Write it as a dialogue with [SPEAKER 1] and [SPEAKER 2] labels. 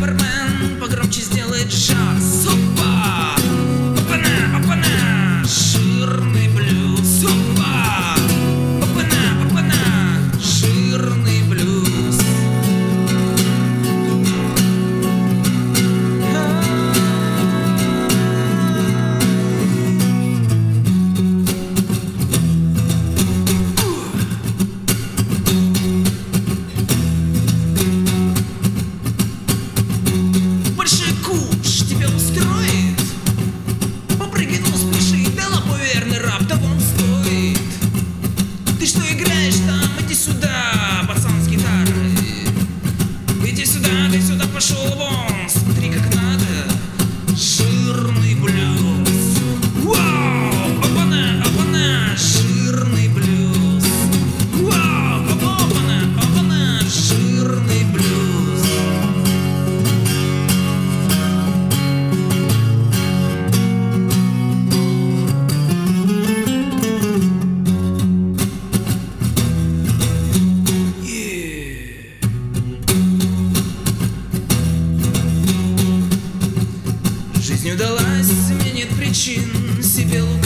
[SPEAKER 1] бармен погромче сделает джаз. Опа! Опана, опана, жирный блюз. Опа! Опана, опана, жирный блюз. Большой куш тебя устроит? Попрыгай, ну спеши, дала верный раб, того он стоит. Ты что играешь там? Иди сюда, пацан с гитарой. Иди сюда, пошел вон. Смотри, как надо. Жирный блюз. Вау! Опана, опана, жирный блюз. Вау! Опана, опана, жирный блюз. Жизнь удалась, мне нет причин себе лгать.